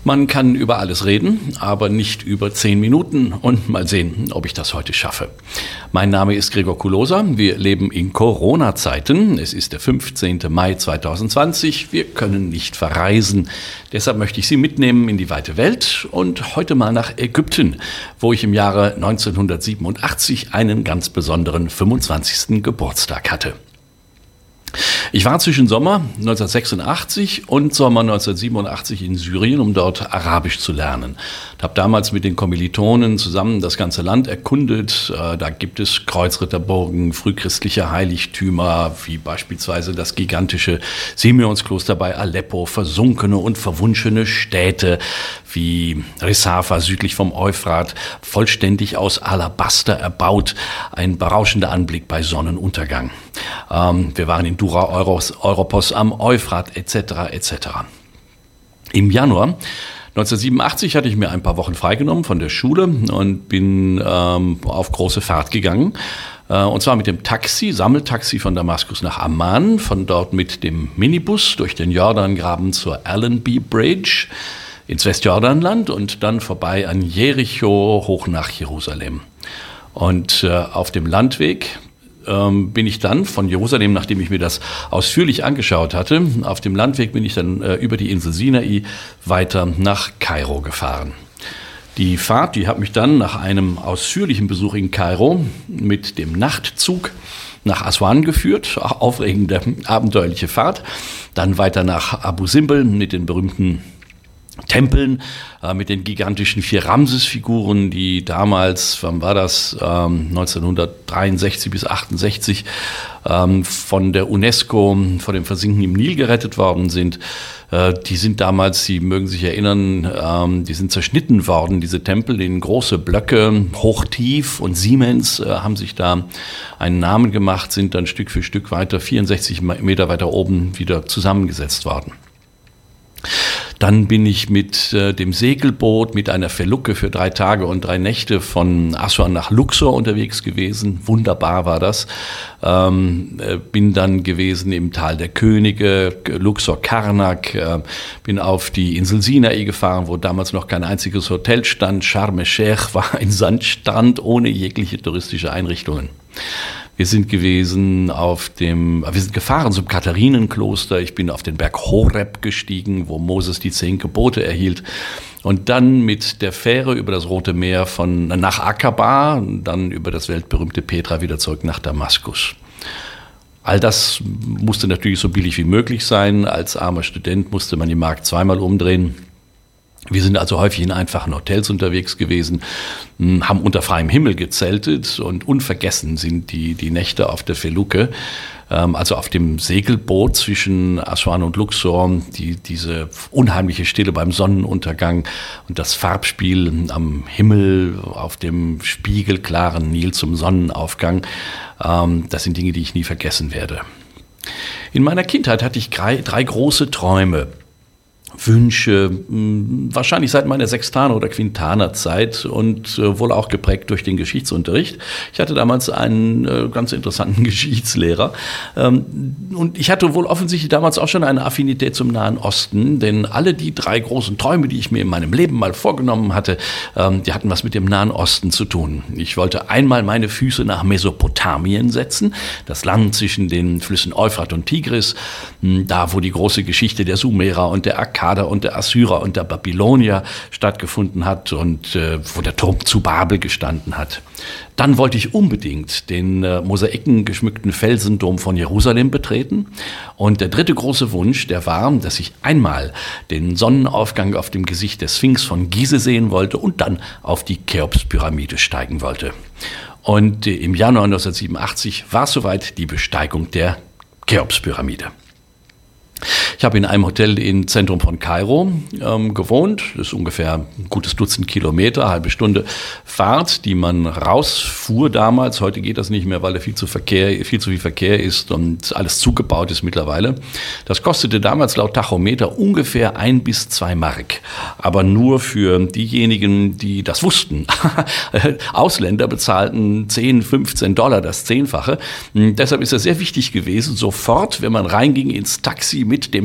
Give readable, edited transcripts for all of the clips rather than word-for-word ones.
Man kann über alles reden, aber nicht über 10 Minuten und mal sehen, ob ich das heute schaffe. Mein Name ist Gregor Kulosa, wir leben in Corona-Zeiten. Es ist der 15. Mai 2020, wir können nicht verreisen. Deshalb möchte ich Sie mitnehmen in die weite Welt und heute mal nach Ägypten, wo ich im Jahre 1987 einen ganz besonderen 25. Geburtstag hatte. Ich war zwischen Sommer 1986 und Sommer 1987 in Syrien, um dort Arabisch zu lernen. Ich habe damals mit den Kommilitonen zusammen das ganze Land erkundet. Da gibt es Kreuzritterburgen, frühchristliche Heiligtümer, wie beispielsweise das gigantische Simeonskloster bei Aleppo, versunkene und verwunschene Städte wie Ressafa südlich vom Euphrat, vollständig aus Alabaster erbaut, ein berauschender Anblick bei Sonnenuntergang. Wir waren in Dura Europos am Euphrat etc. etc. Im Januar 1987 hatte ich mir ein paar Wochen freigenommen von der Schule und bin auf große Fahrt gegangen. Und zwar mit dem Sammeltaxi von Damaskus nach Amman, von dort mit dem Minibus durch den Jordangraben zur Allenby Bridge ins Westjordanland und dann vorbei an Jericho hoch nach Jerusalem. Und auf dem Landweg bin ich dann von Jerusalem, nachdem ich mir das ausführlich angeschaut hatte, auf dem Landweg bin ich dann über die Insel Sinai weiter nach Kairo gefahren. Die Fahrt, die hat mich dann nach einem ausführlichen Besuch in Kairo mit dem Nachtzug nach Aswan geführt, aufregende, abenteuerliche Fahrt, dann weiter nach Abu Simbel mit den berühmten Tempeln, mit den gigantischen 4 Ramses-Figuren, die damals, wann war das, 1963 bis 68 von der UNESCO vor dem Versinken im Nil gerettet worden sind. Die sind damals, Sie mögen sich erinnern, die sind zerschnitten worden, diese Tempel, in große Blöcke, hochtief, und Siemens haben sich da einen Namen gemacht, sind dann Stück für Stück weiter, 64 Meter weiter oben wieder zusammengesetzt worden. Dann bin ich mit dem Segelboot, mit einer Felucke für 3 Tage und 3 Nächte von Aswan nach Luxor unterwegs gewesen. Wunderbar war das. Bin dann gewesen im Tal der Könige, Luxor, Karnak. Bin auf die Insel Sinai gefahren, wo damals noch kein einziges Hotel stand. Sharm el-Sheikh war ein Sandstrand ohne jegliche touristische Einrichtungen. Wir sind gefahren zum Katharinenkloster. Ich bin auf den Berg Horeb gestiegen, wo Moses die 10 Gebote erhielt. Und dann mit der Fähre über das Rote Meer nach Aqaba, dann über das weltberühmte Petra wieder zurück nach Damaskus. All das musste natürlich so billig wie möglich sein. Als armer Student musste man die Mark zweimal umdrehen. Wir sind also häufig in einfachen Hotels unterwegs gewesen, haben unter freiem Himmel gezeltet, und unvergessen sind die Nächte auf der Felucke, also auf dem Segelboot zwischen Aswan und Luxor, diese unheimliche Stille beim Sonnenuntergang und das Farbspiel am Himmel auf dem spiegelklaren Nil zum Sonnenaufgang. Das sind Dinge, die ich nie vergessen werde. In meiner Kindheit hatte ich 3 große Träume. Wünsche, wahrscheinlich seit meiner Sextaner- oder Quintaner-Zeit und wohl auch geprägt durch den Geschichtsunterricht. Ich hatte damals einen ganz interessanten Geschichtslehrer und ich hatte wohl offensichtlich damals auch schon eine Affinität zum Nahen Osten, denn alle die 3 großen Träume, die ich mir in meinem Leben mal vorgenommen hatte, die hatten was mit dem Nahen Osten zu tun. Ich wollte einmal meine Füße nach Mesopotamien setzen, das Land zwischen den Flüssen Euphrat und Tigris, da wo die große Geschichte der Sumerer und der Akkader und der Assyrer und der Babylonier stattgefunden hat und wo der Turm zu Babel gestanden hat. Dann wollte ich unbedingt den Mosaiken geschmückten Felsendom von Jerusalem betreten. Und der 3. große Wunsch, der war, dass ich einmal den Sonnenaufgang auf dem Gesicht der Sphinx von Gizeh sehen wollte und dann auf die Cheops-Pyramide steigen wollte. Und im Januar 1987 war soweit die Besteigung der Cheops-Pyramide. Ich habe in einem Hotel im Zentrum von Kairo gewohnt. Das ist ungefähr ein gutes Dutzend Kilometer, halbe Stunde Fahrt, die man rausfuhr damals. Heute geht das nicht mehr, weil da viel zu viel Verkehr ist und alles zugebaut ist mittlerweile. Das kostete damals laut Tachometer ungefähr 1 bis 2 Mark. Aber nur für diejenigen, die das wussten. Ausländer bezahlten $10, $15, das 10-fache. Deshalb ist es sehr wichtig gewesen, sofort, wenn man reinging ins Taxi mit dem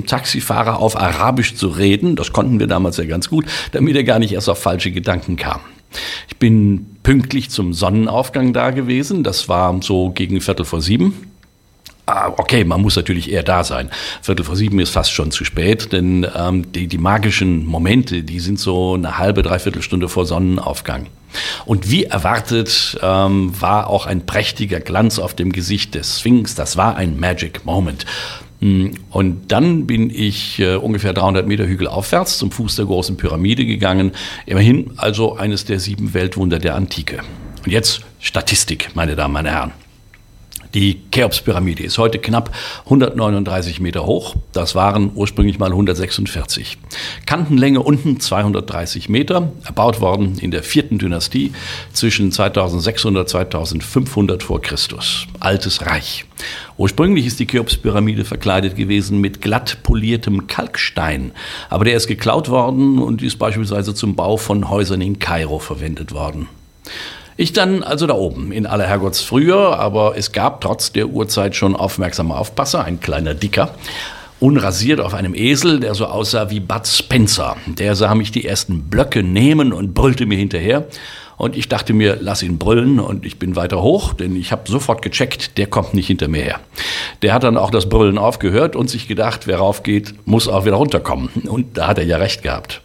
Taxifahrer auf Arabisch zu reden. Das konnten wir damals ja ganz gut, damit er gar nicht erst auf falsche Gedanken kam. Ich bin pünktlich zum Sonnenaufgang da gewesen. Das war so gegen 6:45. Okay, man muss natürlich eher da sein. 6:45 ist fast schon zu spät, denn die magischen Momente, die sind so eine halbe, dreiviertel Stunde vor Sonnenaufgang. Und wie erwartet war auch ein prächtiger Glanz auf dem Gesicht des Sphinx. Das war ein Magic Moment. Und dann bin ich ungefähr 300 Meter Hügel aufwärts zum Fuß der großen Pyramide gegangen. Immerhin also eines der 7 Weltwunder der Antike. Und jetzt Statistik, meine Damen, meine Herren. Die Cheops-Pyramide ist heute knapp 139 Meter hoch. Das waren ursprünglich mal 146. Kantenlänge unten 230 Meter, erbaut worden in der 4. Dynastie zwischen 2600 und 2500 vor Christus. Altes Reich. Ursprünglich ist die Cheops-Pyramide verkleidet gewesen mit glatt poliertem Kalkstein. Aber der ist geklaut worden und ist beispielsweise zum Bau von Häusern in Kairo verwendet worden. Ich dann also da oben in aller Herrgottsfrühe, aber es gab trotz der Uhrzeit schon aufmerksame Aufpasser, ein kleiner Dicker, unrasiert auf einem Esel, der so aussah wie Bud Spencer. Der sah mich die ersten Blöcke nehmen und brüllte mir hinterher. Und ich dachte mir, lass ihn brüllen, und ich bin weiter hoch, denn ich habe sofort gecheckt, der kommt nicht hinter mir her. Der hat dann auch das Brüllen aufgehört und sich gedacht, wer raufgeht, muss auch wieder runterkommen. Und da hat er ja recht gehabt.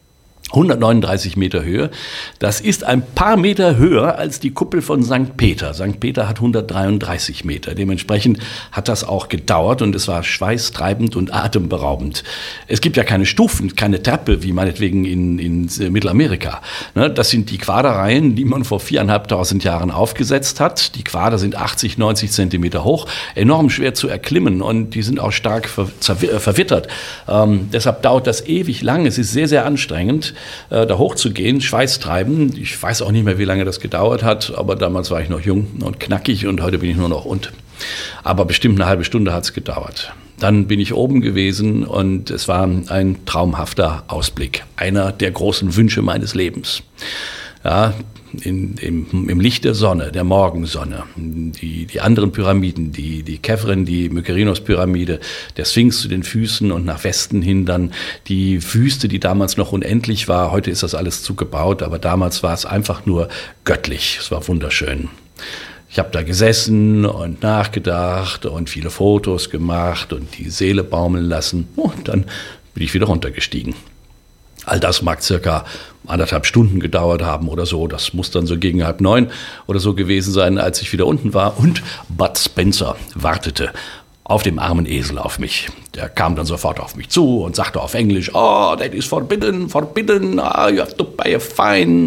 139 Meter Höhe. Das ist ein paar Meter höher als die Kuppel von St. Peter. St. Peter hat 133 Meter. Dementsprechend hat das auch gedauert und es war schweißtreibend und atemberaubend. Es gibt ja keine Stufen, keine Treppe, wie meinetwegen in Mittelamerika. Das sind die Quaderreihen, die man vor 4.500 Jahren aufgesetzt hat. Die Quader sind 80, 90 Zentimeter hoch, enorm schwer zu erklimmen und die sind auch stark verwittert. Deshalb dauert das ewig lang. Es ist sehr, sehr anstrengend, da hochzugehen, schweißtreibend. Ich weiß auch nicht mehr, wie lange das gedauert hat, aber damals war ich noch jung und knackig und heute bin ich nur noch und. Aber bestimmt eine halbe Stunde hat es gedauert. Dann bin ich oben gewesen und es war ein traumhafter Ausblick. Einer der großen Wünsche meines Lebens. Ja, im Licht der Sonne, der Morgensonne, die anderen Pyramiden, die Kefren, die Mykerinos-Pyramide, der Sphinx zu den Füßen und nach Westen hin dann die Wüste, die damals noch unendlich war. Heute ist das alles zugebaut, aber damals war es einfach nur göttlich. Es war wunderschön. Ich habe da gesessen und nachgedacht und viele Fotos gemacht und die Seele baumeln lassen. Und dann bin ich wieder runtergestiegen. All das mag circa 1,5 Stunden gedauert haben oder so. Das muss dann so gegen 8:30 oder so gewesen sein, als ich wieder unten war. Und Bud Spencer wartete auf dem armen Esel auf mich. Der kam dann sofort auf mich zu und sagte auf Englisch, "Oh, that is forbidden, you have to pay a fine,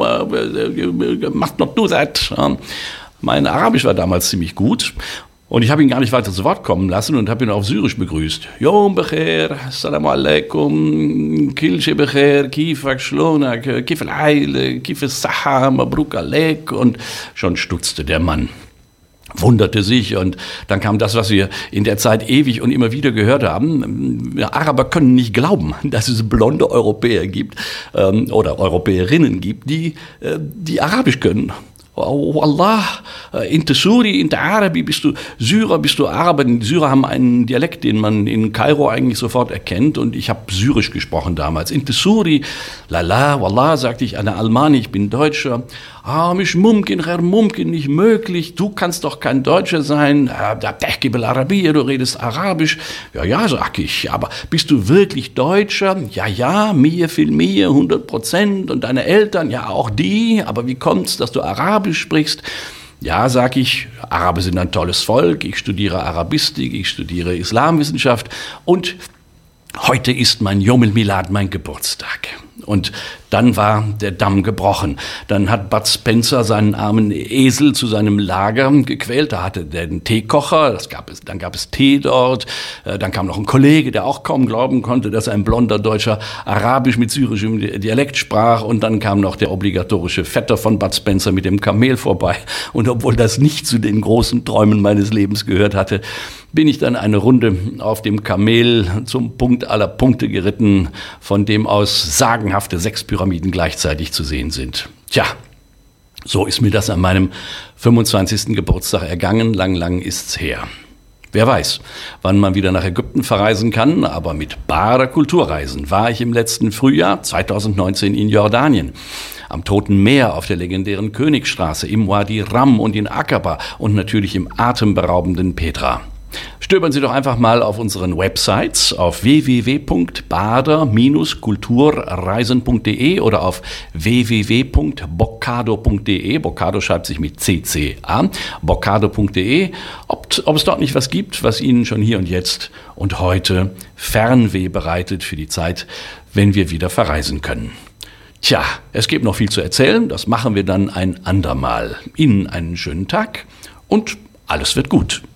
you must not do that." Mein Arabisch war damals ziemlich gut. Und ich habe ihn gar nicht weiter zu Wort kommen lassen und habe ihn auf Syrisch begrüßt. Yom Becher, Assalamu alaikum, Kilche Becher, Kifak Shlonak, Kif al-Ail, Kif al-Saha, Mabruk alek. Und schon stutzte der Mann, wunderte sich, und dann kam das, was wir in der Zeit ewig und immer wieder gehört haben. Araber können nicht glauben, dass es blonde Europäer gibt oder Europäerinnen gibt, die Arabisch können. Wallah, in Tesuri, in der Arabi bist du Syrer, bist du Araber. Die Syrer haben einen Dialekt, den man in Kairo eigentlich sofort erkennt, und ich habe Syrisch gesprochen damals. In Tesuri, lala, Wallah, sagte ich, ana Almani, ich bin Deutscher. Mish mumkin, Herr Mumkin, nicht möglich, du kannst doch kein Deutscher sein. Du redest Arabisch. Ja, sag ich, aber bist du wirklich Deutscher? Ja, mir, 100%, und deine Eltern, ja, auch die, aber wie kommt's, dass du Arabisch sprichst? Ja, sag ich, Araber sind ein tolles Volk, ich studiere Arabistik, ich studiere Islamwissenschaft und heute ist mein Yom el-Milad, mein Geburtstag. Und dann war der Damm gebrochen. Dann hat Bud Spencer seinen armen Esel zu seinem Lager gequält. Da hatte der einen Teekocher, dann gab es Tee dort. Dann kam noch ein Kollege, der auch kaum glauben konnte, dass ein blonder Deutscher Arabisch mit syrischem Dialekt sprach. Und dann kam noch der obligatorische Vetter von Bud Spencer mit dem Kamel vorbei. Und obwohl das nicht zu den großen Träumen meines Lebens gehört hatte, bin ich dann eine Runde auf dem Kamel zum Punkt aller Punkte geritten, von dem aus sagenhafte 6 Pyramiden gleichzeitig zu sehen sind. Tja, so ist mir das an meinem 25. Geburtstag ergangen, lang ist's her. Wer weiß, wann man wieder nach Ägypten verreisen kann, aber mit Bader Kulturreisen war ich im letzten Frühjahr 2019 in Jordanien. Am Toten Meer, auf der legendären Königstraße, im Wadi Ram und in Aqaba und natürlich im atemberaubenden Petra. Stöbern Sie doch einfach mal auf unseren Websites auf www.bader-kulturreisen.de oder auf www.boccado.de. Boccado schreibt sich mit CCA. Boccado.de. Ob es dort nicht was gibt, was Ihnen schon hier und jetzt und heute Fernweh bereitet für die Zeit, wenn wir wieder verreisen können. Tja, es gibt noch viel zu erzählen. Das machen wir dann ein andermal. Ihnen einen schönen Tag und alles wird gut.